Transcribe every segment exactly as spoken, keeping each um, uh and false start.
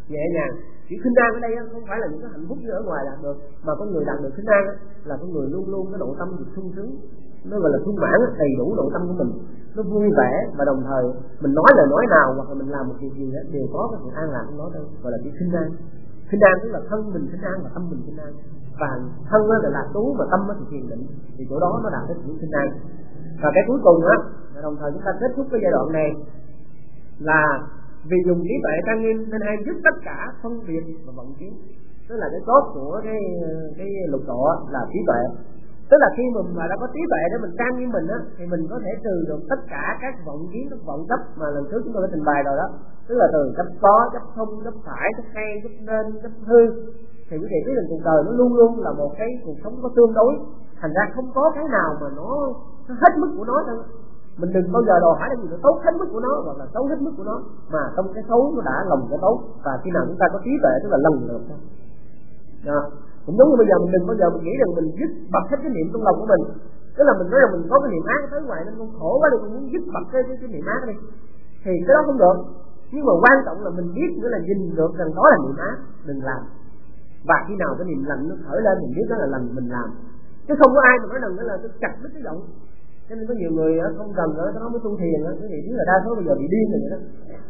nhẹ nhàng. Chữ khinh an ở đây không phải là những cái hạnh phúc như ở ngoài đạt được, mà con người đạt được khinh an là con người luôn luôn cái nội tâm được sung sướng, nó gọi là sung mãn, đầy đủ nội tâm của mình, nó vui vẻ, và đồng thời mình nói lời nói nào hoặc là mình làm một việc gì đó đều có cái sự an lạc trong đó thôi, gọi là chữ khinh an. Khinh an tức là thân mình khinh an và tâm mình khinh an, và thân nó là lạc trú mà tâm nó thì thiền định, thì chỗ đó nó đạt đến chữ khinh an. Và cái cuối cùng á, đồng thời chúng ta kết thúc cái giai đoạn này là vì dùng trí tuệ trang nghiêm nên hay giúp tất cả phân biệt và vận chuyển. Tức là cái cốt của cái cái lục độ là trí tuệ. Tức là khi mình mà đã có trí tuệ để mình trang nghiêm mình á, thì mình có thể trừ được tất cả các vọng kiến, các vọng chấp mà lần trước chúng tôi đã trình bày rồi đó. Tức là từ chấp có, chấp không, chấp phải, chấp hay, chấp nên, chấp hư. Thì quý vị biết rằng cuộc đời nó luôn luôn là một cái cuộc sống có tương đối, thành ra không có cái nào mà nó, nó hết mức của nó đâu. Mình đừng bao giờ đòi hỏi là gì nó tốt hết mức của nó hoặc là xấu hết mức của nó, mà trong cái xấu nó đã lồng cái tốt, và khi nào chúng ta có trí tuệ tức là lần lượt thôi. Đó. Cũng giống như bây giờ mình đừng bao giờ mình nghĩ rằng mình dứt bật hết cái niệm trong lòng của mình, tức là mình nói rằng mình có cái niệm ác tới ngoài nên con khổ quá đi, mình muốn dứt bật cái, cái, cái niệm ác đi, thì cái đó không được. Nhưng mà quan trọng là mình biết nữa là nhìn được rằng đó là niệm ác, đừng làm. Và khi nào cái niệm lành nó khởi lên mình biết đó là lành mình làm, chứ không có ai mà nói rằng đó là tôi chặt đứt cái giọng. Cho nên có nhiều người không cần nữa nó mới tu thiền á, cái gì biết là đa số bây giờ bị điên rồi vậy đó.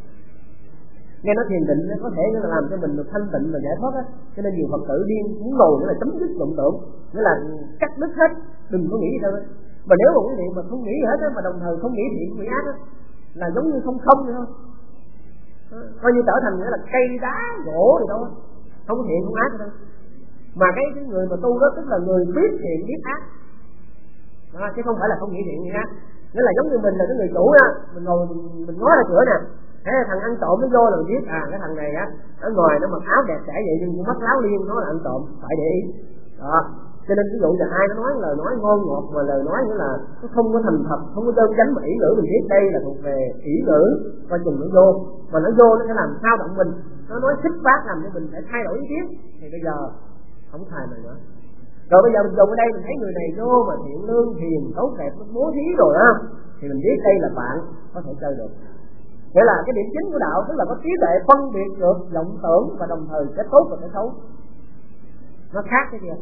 Nghe nói thiền định có thể nó làm cho mình được thanh tịnh và giải thoát á, cho nên nhiều Phật tử điên muốn ngồi nữa là chấm dứt vọng tưởng, nghĩa là cắt đứt hết, đừng có nghĩ gì đâu. Mà nếu mà cái niệm mà không nghĩ gì hết á, mà đồng thời không nghĩ thiện nghĩ ác á, là giống như không không vậy thôi. Coi như trở thành nghĩa là cây đá gỗ gì đâu, không có thiện không ác đâu. Mà cái, cái người mà tu đó tức là người biết thiện biết ác. Đó, chứ không phải là không nghĩ thiện gì ác. Nghĩa là giống như mình là cái người chủ á, mình ngồi mình, mình ngó ra cửa nè, thế là thằng ăn trộm nó vô là mình biết à cái thằng này á, nó ngồi nó mặc áo đẹp đẽ vậy nhưng cũng mắt láo liên, nó là ăn trộm, phải để ý. Đó, cho nên ví dụ là ai nó nói lời nói ngon ngọt mà lời nói nữa là nó không có thành thật, không có đơn chánh mà ý ngữ, mình biết đây là thuộc về ý ngữ, coi chừng nó vô, mà nó vô nó sẽ làm sao động mình, nó nói xích bát làm cho mình phải thay đổi ý kiến, thì bây giờ không xài mày nữa. Rồi bây giờ mình dùng ở đây mình thấy người này vô mà thiện lương thiền tốt đẹp nó bố thí rồi á, thì mình biết đây là bạn có thể chơi được. Nghĩa là cái điểm chính của đạo tức là có trí tuệ phân biệt được vọng tưởng và đồng thời cái tốt và cái xấu, nó khác cái kia.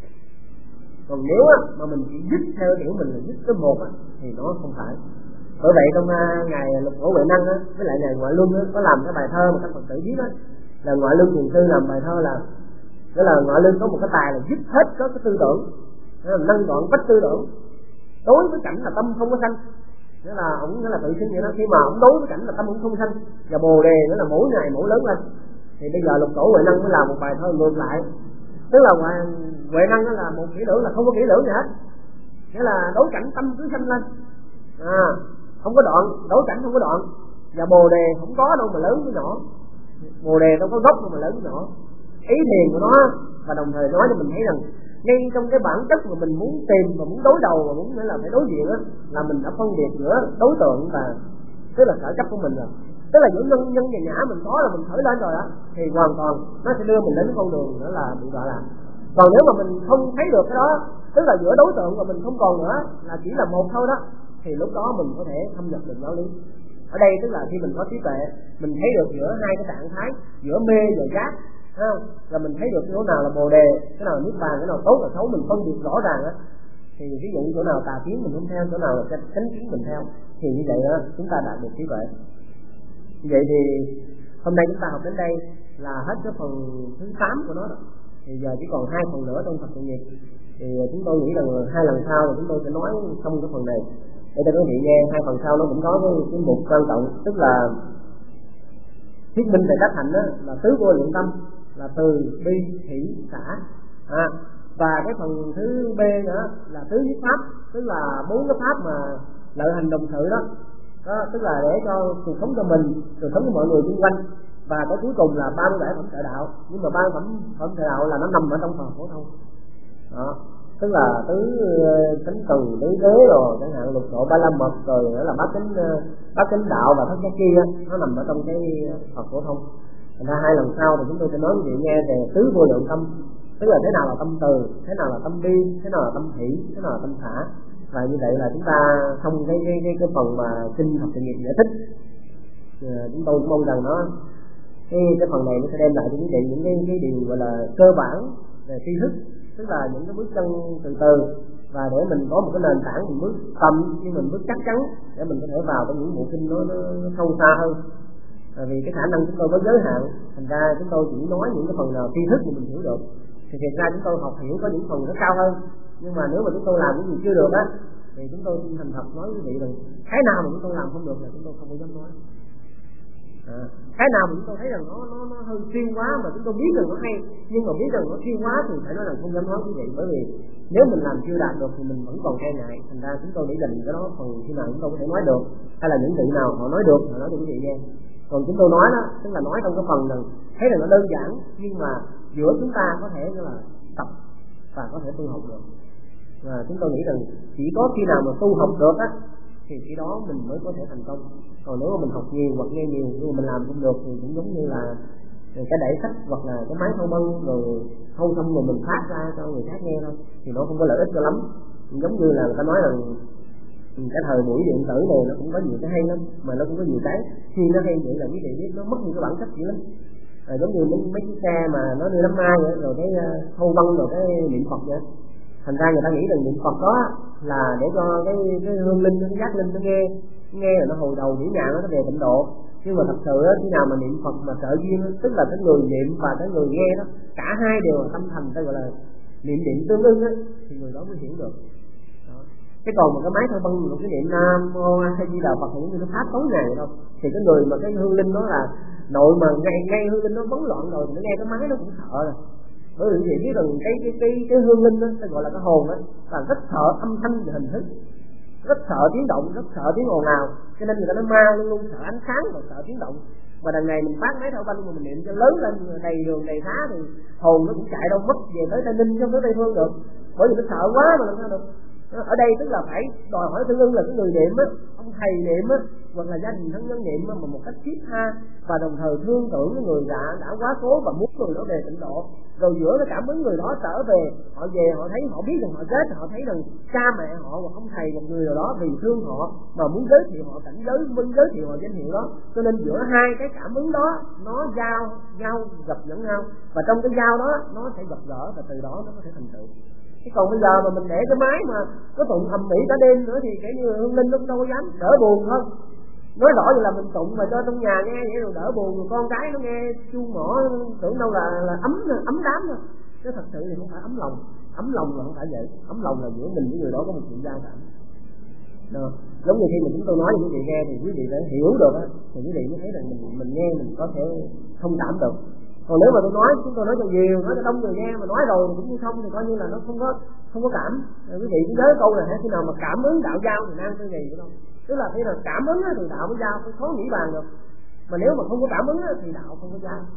Còn nếu á, mà mình chỉ dứt theo kiểu mình là dứt cái một á, thì nó không phải. Bởi vậy trong uh, ngày Lục Tổ Huệ Năng á, với lại ngày Ngoại Luân á, có làm cái bài thơ mà các Phật tử biết á, là Ngoại Luân Thiền Sư làm bài thơ là đó là Ngoại Luân có một cái tài là dứt hết có cái tư tưởng, đó là nâng đoạn bách tư tưởng. Đối với cảnh là tâm không có sanh, nghĩa là ông nghĩa là tự sinh vậy đó, khi mà ông đối với cảnh là tâm cũng không sanh, và bồ đề nữa là mỗi ngày mỗi lớn lên. Thì bây giờ Lục Tổ Huệ Năng mới làm một bài thơ ngược lại, tức là Huệ Năng là một kỹ lưỡng là không có kỹ lưỡng gì hết, nghĩa là đối cảnh tâm cứ sanh lên, à, không có đoạn, đối cảnh không có đoạn, và bồ đề không có đâu mà lớn với nhỏ, bồ đề đâu có gốc đâu mà lớn với nhỏ. Ý thiền của nó, và đồng thời nói cho mình thấy rằng ngay trong cái bản chất mà mình muốn tìm và muốn đối đầu và muốn nghĩa là phải đối diện á, là mình đã phân biệt giữa đối tượng và tức là sở chấp của mình rồi, tức là giữa nhân nhân và nhã mình có là mình khởi lên rồi á, thì hoàn toàn nó sẽ đưa mình đến con đường nữa là bị gọi là. Còn nếu mà mình không thấy được cái đó, tức là giữa đối tượng và mình không còn nữa là chỉ là một thôi đó, thì lúc đó mình có thể thâm nhập được giáo lý. Ở đây tức là khi mình có trí tuệ, mình thấy được giữa hai cái trạng thái, giữa mê và giác, là mình thấy được chỗ nào là bồ đề, cái nào là niết bàn, cái nào tốt là xấu, mình phân biệt rõ ràng á. Thì ví dụ chỗ nào tà kiến mình không theo, chỗ nào là chánh kiến mình theo, thì như vậy đó chúng ta đạt được trí tuệ. Vậy thì hôm nay chúng ta học đến đây là hết cái phần thứ tám của nó rồi. Thì giờ chỉ còn hai phần nữa trong Phật Sự Nghiệp. Thì chúng tôi nghĩ rằng hai lần sau là chúng tôi sẽ nói xong cái phần này để cho quý vị nghe. Hai phần sau nó cũng có cái, cái mục quan trọng, tức là thuyết minh về đắc hạnh đó, là tứ vô lượng tâm, là từ bi hỷ xả, à, và cái phần thứ B nữa là tứ nhất pháp, tức là bốn cái pháp mà lợi hành đồng sự đó, đó tức là để cho cuộc sống cho mình, cuộc sống của mọi người xung quanh. Và cái cuối cùng là ba mươi bảy phẩm trợ đạo, nhưng mà ba mươi phẩm phẩm trợ đạo là nó nằm ở trong phần phổ thông đó, tức là tứ chánh từ tứ đế rồi chẳng hạn, lục độ ba la mật rồi nữa là bát chánh bát chánh đạo và thất giác chi á, nó nằm ở trong cái Phật phổ thông. Thành ra hai lần sau thì chúng tôi sẽ nói với chị nghe về tứ vô lượng tâm, tức là thế nào là tâm từ, thế nào là tâm bi, thế nào là tâm hỷ, thế nào là tâm xả. Và như vậy là chúng ta xong cái cái cái, cái phần mà kinh Phật Sự Nghiệp giải thích. À, chúng tôi cũng mong rằng nó cái cái phần này nó sẽ đem lại cho quý vị những cái cái điều gọi là cơ bản về tri thức, tức là những cái bước chân từ từ, và để mình có một cái nền tảng mình bước tầm nhưng mình bước chắc chắn để mình có thể vào trong những bộ kinh nó, nó, nó sâu xa hơn. À, vì cái khả năng chúng tôi có giới hạn, thành ra chúng tôi chỉ nói những cái phần nào tri thức mà mình hiểu được. Thì thực ra chúng tôi học hiểu có những phần nó cao hơn, nhưng mà nếu mà chúng tôi làm những gì chưa được á thì chúng tôi xin thành thật nói với quý vị rằng cái nào mà chúng tôi làm không được là chúng tôi không có dám nói. À, cái nào mà chúng tôi thấy rằng nó nó nó hơi siêu quá mà chúng tôi biết rằng nó hay, nhưng mà biết rằng nó siêu quá thì phải nói rằng không dám nói quý vị, bởi vì nếu mình làm chưa đạt được thì mình vẫn còn e ngại. Thành ra chúng tôi để dành cái đó phần khi nào chúng tôi có thể nói được, hay là những vị nào họ nói được họ nói cho quý vị nghe. Còn chúng tôi nói đó tức là nói trong cái phần rằng thấy rằng nó đơn giản, nhưng mà giữa chúng ta có thể là tập và có thể tu học được. Và chúng tôi nghĩ rằng chỉ có khi nào mà tu học được á thì khi đó mình mới có thể thành công. Còn nếu mà mình học nhiều hoặc nghe nhiều nhưng mà mình làm không được thì cũng giống như là cái đẩy sách hoặc là cái máy thâu băng rồi thâu xong rồi mình phát ra cho người khác nghe thôi, thì nó không có lợi ích cho lắm. Giống như là người ta nói rằng cái thời buổi điện tử này nó cũng có nhiều cái hay lắm, mà nó cũng có nhiều cái khi nó hay vậy là quý vị biết nó mất những cái bản chất gì lắm. À, giống như mấy, mấy chiếc xe mà nó đưa đám mai vậy, rồi cái thâu băng rồi cái niệm Phật vậy. Thành ra người ta nghĩ rằng niệm Phật đó là để cho cái cái hương linh, cái giác linh nó nghe nghe rồi nó hồi đầu nhĩ nhạc nó về tịnh độ. Nhưng mà thật sự đó, khi nào mà niệm Phật mà trợ duyên, tức là cái người niệm và cái người nghe đó cả hai đều là tâm thành, ta gọi là niệm điện tương ưng á, thì người đó mới hiểu được. Đó. Cái còn một cái máy thâu băng, một cái niệm Nam Mô A Di Đà Phật thì nó phát tối ngày đâu, thì cái người mà cái hương linh đó là nội mà ngay ngay hương linh nó bấn loạn rồi thì nó nghe cái máy nó cũng sợ rồi. Bởi vì quý vị biết rằng cái cái cái cái hương linh đó, ta gọi là cái hồn đó, là rất sợ âm thanh và hình thức, rất sợ tiếng động, rất sợ tiếng ồn ào, cho nên người ta nói ma luôn luôn sợ ánh sáng và sợ tiếng động. Và đằng này mình phát máy thâu băng mà mình niệm cho lớn lên đầy đường đầy xá thì hồn nó cũng chạy đâu mất về tới Tây Ninh không tới Tây Phương được, bởi vì nó sợ quá mà làm sao được. Ở đây tức là phải đòi hỏi tương ưng là cái người niệm á, ông thầy niệm á, hoặc là gia đình thân nhân niệm á, mà một cách thiết tha và đồng thời thương tưởng cái người đã đã quá cố và muốn người đó về tịnh độ. Rồi giữa cái cảm ứng người đó trở về, họ về họ thấy, họ biết rằng họ chết, họ thấy rằng cha mẹ họ hoặc ông thầy một người nào đó vì thương họ mà muốn giới thiệu họ cảnh giới, muốn giới thiệu họ danh hiệu đó, cho nên giữa hai cái cảm ứng đó nó giao nhau gặp lẫn nhau, và trong cái giao đó nó sẽ gặp gỡ và từ đó nó có thể thành tựu. Chứ còn bây giờ mà mình để cái máy mà có tụng ầm ĩ cả đêm nữa thì cái như hương linh nó cũng đâu có dám, đỡ buồn thôi. Nói rõ như là mình tụng mà cho trong nhà nghe vậy rồi đỡ buồn, rồi con cái nó nghe chuông mỏ tưởng đâu là là ấm ấm đám thôi. Chứ thật sự thì không phải ấm lòng, ấm lòng là không phải vậy, ấm lòng là giữa mình với người đó có một chuyện giao cảm. Được. Giống như khi mà chúng tôi nói cho quý vị nghe thì quý vị phải hiểu được á, thì quý vị mới thấy rằng mình mình nghe mình có thể thông cảm được. Còn nếu mà tôi nói, chúng tôi nói cho nhiều, nói cho đông người nghe mà nói rồi cũng như không thì coi như là nó không có không có cảm. Rồi quý vị cứ nhớ câu này, khi nào mà cảm ứng đạo giao thì nan tư gì vậy đâu. Tức là khi nào cảm ứng thì đạo mới giao, không khó nghĩ bàn được. Mà nếu mà không có cảm ứng thì đạo không có giao.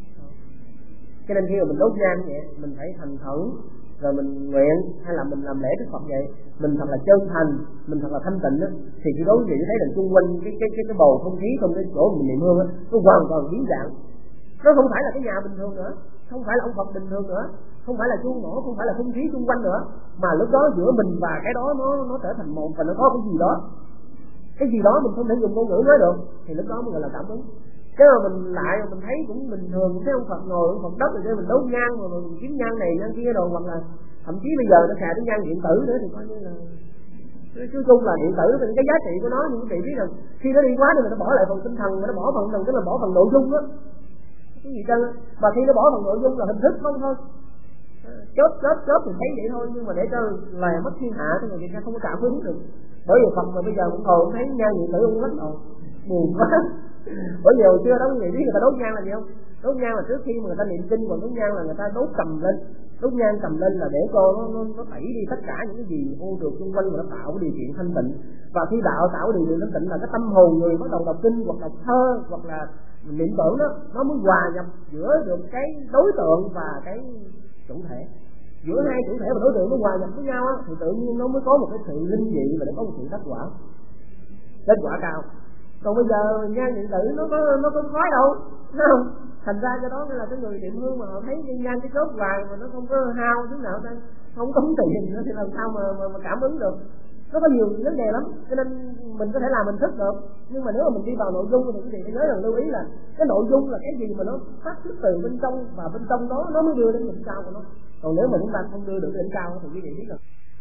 Cho nên khi mà mình đốt nhang vậy, mình phải thành khẩn, rồi mình nguyện hay là mình làm lễ trước Phật vậy, mình thật là chân thành, mình thật là thanh tịnh á, thì khi đó quý vị thấy rằng xung quanh cái cái cái cái bầu không khí trong cái chỗ mình niệm hương á, nó hoàn toàn biến dạng. Nó không phải là cái nhà bình thường nữa, không phải là ông Phật bình thường nữa, không phải là chuông nổ, không phải là không khí xung quanh nữa, mà lúc đó giữa mình và cái đó nó nó trở thành một, và nó có cái gì đó, cái gì đó mình không thể dùng ngôn ngữ nói được, thì lúc đó mới gọi là cảm ứng. Chứ mà mình lại mình thấy cũng bình thường, thấy ông Phật ngồi ông Phật đất rồi cho mình đốt nhang rồi mình kiếm nhang này nhang kia rồi, hoặc là thậm chí bây giờ nó xài đến nhang điện tử nữa thì coi như là nói chung là điện tử thì cái giá trị của nó, nhưng quý vị biết rằng khi nó đi quá thì nó bỏ lại phần tinh thần, nó bỏ phần thần tức là bỏ phần nội dung đó. Cái gì chân mà khi nó bỏ phần nội dung là hình thức không thôi, chớp chớp chớp thì thấy vậy thôi, nhưng mà để cho lè mất thiên hạ thì người ta không có cảm hứng được. Bởi vì Phật mà bây giờ cũng ngồi cũng thấy nhang điện tử ông lắm rồi, buồn quá. Bởi vì hồi xưa đó quý vị biết người ta đốt nhang là gì không? Đốt nhang là trước khi mà người ta niệm kinh, còn đốt nhang là người ta đốt cầm lên, đốt nhang cầm lên là để cho nó, nó, nó tẩy đi tất cả những cái gì ô trượt xung quanh, mà nó tạo cái điều kiện thanh tịnh. Và khi đạo tạo cái điều kiện thanh tịnh là cái tâm hồn người bắt đầu đọc kinh hoặc đọc thơ hoặc là niệm tưởng đó, nó mới hòa nhập giữa được cái đối tượng và cái chủ thể, giữa hai chủ thể và đối tượng nó hòa nhập với nhau á, thì tự nhiên nó mới có một cái sự linh dị và nó có một sự kết quả, kết quả cao. Còn bây giờ nhang điện tử nó có nó có khói đâu, đúng không? Thành ra cho đó nên là cái người niệm hương mà họ thấy nhang cái chốt vàng mà nó không có hao thứ nào đâu, không tốn tiền nữa thì làm sao mà, mà mà cảm ứng được. nó có nhiều vấn đề lắm, cho nên mình có thể làm mình thức được, nhưng mà nếu mà mình đi vào nội dung thì quý vị phải nhớ rằng lưu ý là cái nội dung là cái gì mà nó phát xuất từ bên trong, và bên trong đó nó mới đưa đến đỉnh cao của nó. Còn nếu mà chúng ta không đưa được đỉnh cao thì quý vị biết rồi.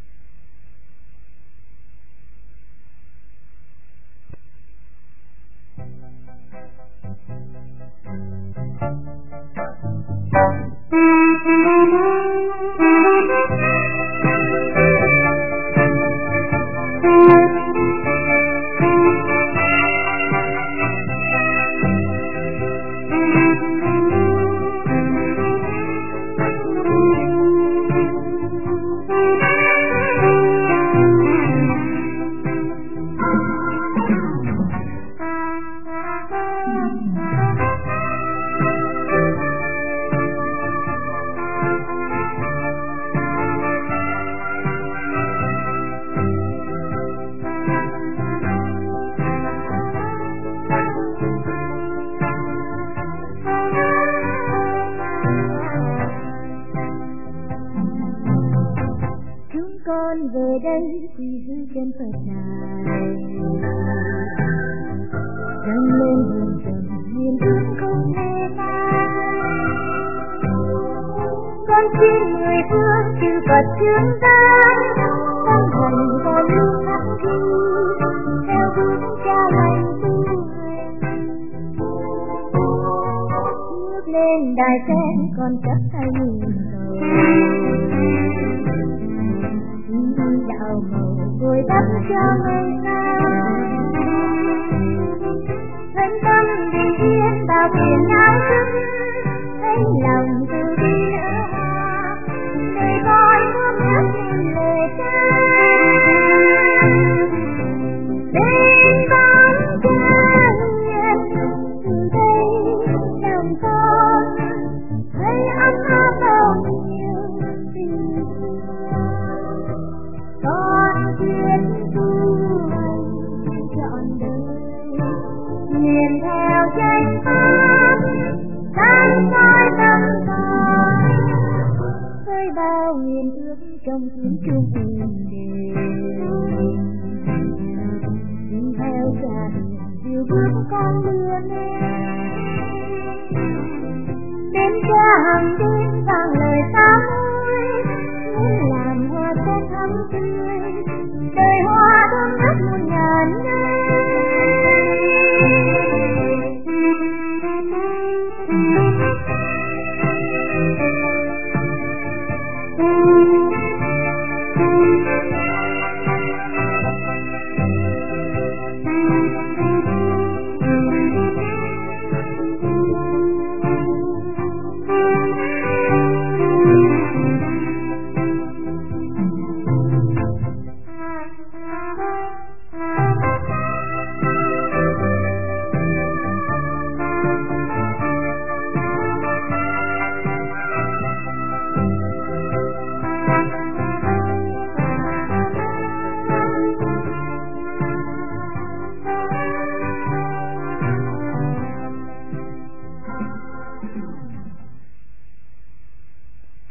Về đây quy giữ trên Phật đài, dâng lên hương trầm niềm thương không hề phai. Con xin mười phương chư Phật chứng giai, con thành con lúc khắc ghi theo bước cha lành tu hành. Bước lên đài sen con chấp tay nhìn rồi, đạo màu vui đắp cho ngày mai. Thân tâm bình yên bao phiền não dứt, thấy lòng từ bi nở hoa, đời con ước ước nhìn lệ cha. Bên bóng cha hiền từ đây lòng con thấy ấm áp bao nhiêu tình thương. Con quyết tu hành trọn đời, nguyện theo chánh pháp sáng soi tâm con, với bao nguyện ước trong tiếng chuông êm đềm. Đi theo cha hiền dìu bước con đưa lên, đến cha hằng